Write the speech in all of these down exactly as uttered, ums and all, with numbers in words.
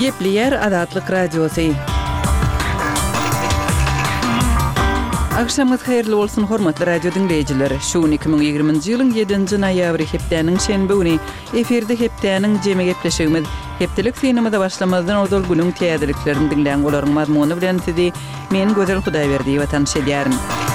Gepli yer Adatlyk radiosu. Akşamyz hayrly bolsun hormatly radio dinleyijileri. Şu iki ming ýygrymynjy ýylyň ýedinji noýabry hepdeniň şenbe güni eferde hepdeniň jeme gepleşigimiz hepdelik synymyza başlamazdan ozal günüň täzeliklerini dinleýän olaryň mazmuny bilen sizi men Gözel Hudaýberdi we tanış edýärim.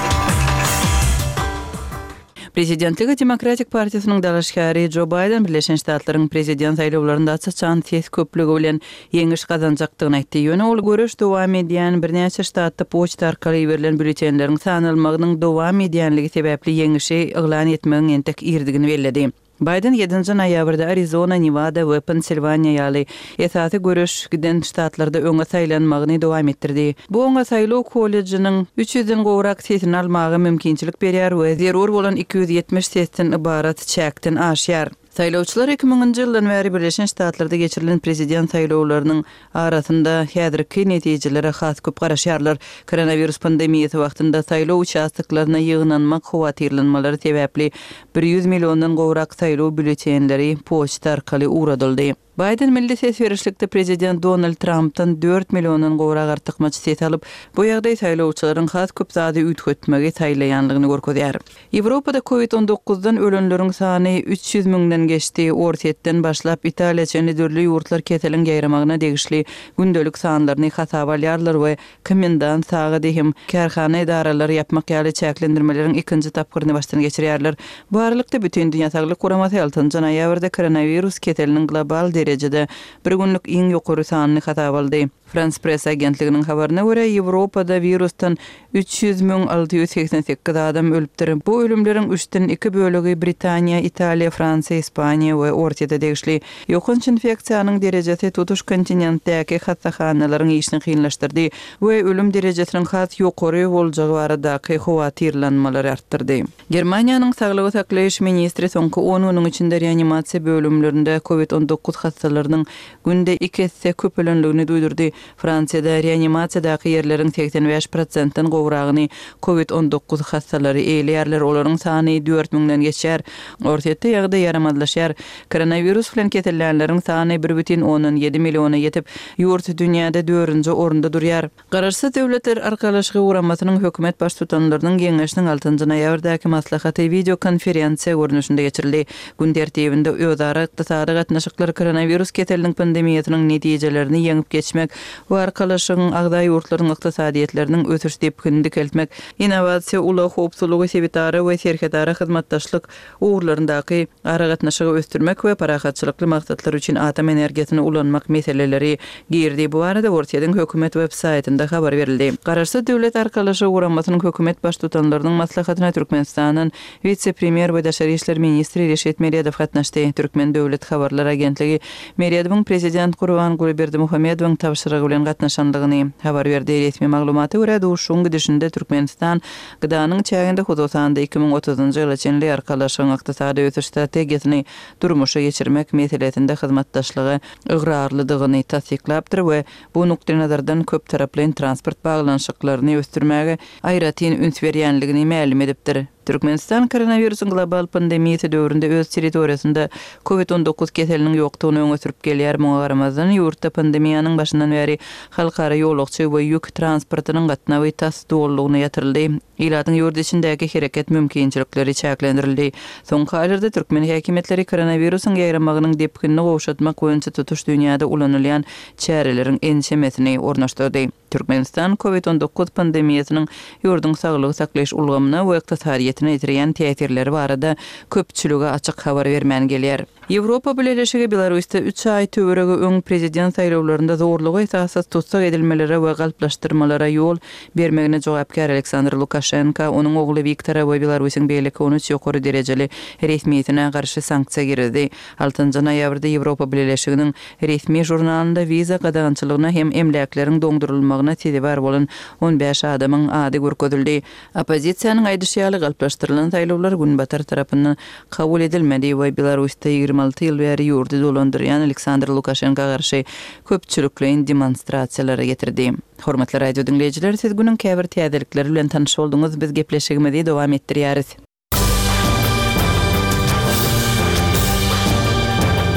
Prezidentligi Demokratik Partiýasynyň dalaşkary Joe Biden Birleşen Ştatlaryň prezident saýlawlarynda çaçan ses köplügi bilen ýeňiş gazanjakdygyny aýtdy. Ýöne ol görüş dowam edýän bir näçe ştatda poçta arkaly berilen bültenleriň sanalmagynyň dowam edýänligi sebäpli ýeňişi eglan etmegiň entek irdigini bellädi. Biden ýedinji noýabrda Arizona, Nevada we Pennsylvania ýaly esasy görüş giden ştatlarda öňe saýlanmagyny dowam etdirdi. Bu öňe saýlaw kollejining üç yüzden gowrak sesini almagy mümkinçilik berýär we zerur bolan iki yüz ýetmiş sesten ibarat çäkden aşýar. Saýlawçylar iki minginji ýyldan bäri Birleşen Ştatlarda geçirilen prezident saýlawlarynyň arasynda häzirki netijelere has köp garaşýarlar. Koronavirus pandemiýasy wagtynda saýlaw uçastyklaryna ýygnanmak howatyrlanmalary sebäpli bir yüz millióndan gowrak saýlaw bültenleri poçta arkaly uradyldy. Biden milli ses berişlikde prezident Donald Trump'tan dört millióndan gowrak artykmaçy ses alyp, bu ýagdaý saýlawçylaryň has köp zady üýtgetmegi saýlaýanlygyny görkezýär. Ýewropada covid on dokuzdan ölenleriň sany üç yüz miňden geçdi. Ortaýetden başlap Italiýa dörli ýurtlar keteliň gaýramagyna degişli gündelik sanlaryny hasaba alýarlar we komendant sagy dehim kärhana edaralary ýapmak ýaly çäklendirmeleriň ikinji tapgyryny başdan geçirýärler. Bu aralykda bütün dünýä saglyk guramaty altynchy noýabrda koronavirus keteliniň global derecede bir günlük iň ýokary sanyny hasaba aldy. France Press agentliginiň habaryna görä Ýewropada virusdan üç yüz miň alty yüz seksen sekiz adam ölüpdir. Bu ölümleriň üçden iki bölegi Britaniýa, Italiýa, Fransiýa, Ispaniýa we ortada degişli. Ýokynç infeksiýanyň derejesi tutuş kontinentdäki hastahanalaryň işini kynlaşdyrdy we ölüm derejesiniň has ýokary boljagy baradaky howatyrlanmalary artdyrdy. Germaniýanyň saglygy saklaýyş ministri soňky on güniň içinde reanimasiýa bölümlerinde covid on dokuz hastalarynyň günde iki hisse köp ölenligini duýdurdy. Fransiýada reanimasiýadaky ýerleriň seksen beş prosentden gowragyny covid on dokuz hastalary eýleýärler. Olaryň sany dört miňden geçýär. Ortaýetde ýagdaý ýaramadlaşýar. Koronavirus bilen ketelýänleriň sany bir бүтүн ондон ýedi milliona ýetip, ýurt dünýäde dördünji orunda durýar. Garaşsy döwletler arkalaşygy uramasynyň hökümet baş tutanlarynyň geňeşiniň altynjy noýabrdaky maslahaty video konferensiýa görnüşinde geçirildi. Gün tertibinde özara ykdysady gatnaşyklar koronavirus keteliniň pandemiýasynyň netijelerini ýeňip geçmek we arkalaşygyň agdaý ýurtlaryň ykdysadyetleriniň ötüş depkini dikeltmek, innovasiýa, uly howpsuzlygy sebitary we serhedara hyzmatdaşlyk uğurlaryndaky ara gatnaşygy östürmek we parahatçylykly maksatlar üçin atom energiýasyny ulanmak meseleleri girdi. Bu arada Ortaýadyň hökümet web saýtynda habar berildi. Garaşsy döwlet arkalaşygy uramasynyň hökümet baş tutanlarynyň maslahatyna Türkmenistanyň vitse-premier we daşary işler ministri Reşet Meriýedow gatnaşdy. Türkmen döwlet habarlar agentligi Meriýedowyň prezident Gurban Gulyberdimuhammedowyň tapşyrygy bilen gatnaşandygyny habar berdi. Resmi maglumaty görä duşuň gidişinde Türkmenistan gıdanyň çäginde hudusanda iki ming otuzunjy ýyla çenli arkalaşygyň ykdysady ötüş strategiýasyny durmuşa geçirmek meselesinde hyzmatdaşlygy ıgrarlydygyny tasdiklapdyr we bu nukta nazardan köp taraply transport baglanşyklaryny östürmäge aýratyn üns berýänligini ma'lum edipdir. Türkmenistan koronavirusyň global pandemiýasy döwründe öz territoriýasynda covid on dokuz keteliniň ýokdugyny öňe sürüp gelýär. Muňa garamazdan ýurtda pandemiýanyň başyndan bäri halkara ýolagçy we ýük transportynyň gatnawy tas dowlugyny ýatyryldy. Ilatyň ýurt içindäki hereket mümkinçilikleri çäklendirildi. Soňky aýlarda türkmen häkimetleri koronavirusyň ýaýramagynyň depkinini gowşatmak boýunça tutuş dünýäde ulanylýan çäreleriň ençemesini ornaşdyrdy. Türkmenistan covid on dokuz pandemiýasynyň ýurdun saglygy saklaýyş ulgamyna we ykdysadyetine ýetirýän täsirleri barada köpçülüge açyk habar bermän gelýär. Ýewropa Birleşigi Belarusda üç ay töweregi öň prezident saýlawlarynda zorlugy esasy tutsak edilmeleri we galplaşdyrmalara ýol bermegine jogapkar Aleksandr Lukashenko onuň ogly Viktor we Belarusyň beýleki onu ýokary derejeli resmiýetine garşy sanksiýa girdi. altynjy noýabrda Ýewropa Birleşiginiň resmi jurnalynda viza gadagançylygyna hem emläkleriň doňdurulmagyna sebäp bolan on beş adamyň ady görkezildi. Opozisiýanyň aýdyşýaly galplaşdyrylan saýlawlar Günbatar tarapyndan kabul edilmedi we Belarusda ýygrimi alty ýyl bäri ýurdu dolandyrýan Aleksandr Lukashenko garşy köpçülikli demonstrasiýalara getirdi. Hormatly radio dinleýijiler, siz günüň käbir täzelikleri bilen tanyş bolduňyz. Biz gepleşigimizi dowam etdirýäris.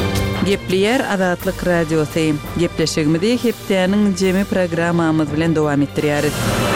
Gepleyer Adatlyk Radiosu. Gepleşigimizde hepdeniň jemi programmamyz bilen dowam etdirýäris.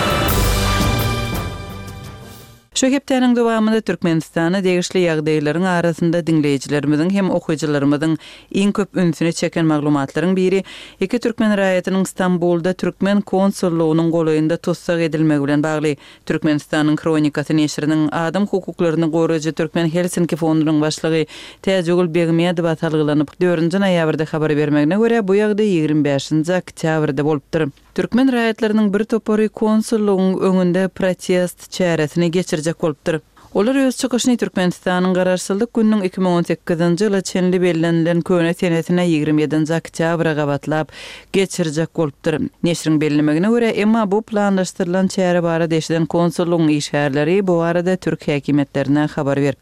Şu hepdeniň dowamynda Türkmenistana degişli ýagdaýlaryň arasynda dinleýijilerimiziň hem okuwçylarymyzyň iň köp ünsüni çeken maglumatlaryň biri iki türkmen raýatynyň Istanbulda türkmen konsullugynyň golaýynda tutsak edilmegi bilen bagly. Türkmenistanyň Kronikasy neşriniň adam hukuklaryny goraýjy Türkmen Helsinki fondunyň başlygy Täjegül Begmedov atalgylanyp dördünji noýabrda habar bermegine görä bu ýagdaý ýigirmi beşinji oktýabrda bolupdyr. Türkmen raýatlarynyň bir topary konsullugyň öňünde protest çäresini geçirjek bolupdyr. Olar öz çykyşyny Türkmenistanyň garaşsyzlyk gününiň iki ming on sekizinji ýyly çenli bellenlen köne senetine ýigirmi ýedinji oktýabra gabatlap geçirjek bolupdyr. Neşriň bellemegine görä, emma bu planlaşdyrylan çäre barada eşiden konsullugyň işgärleri bu arada türk häkimetlerine habar berip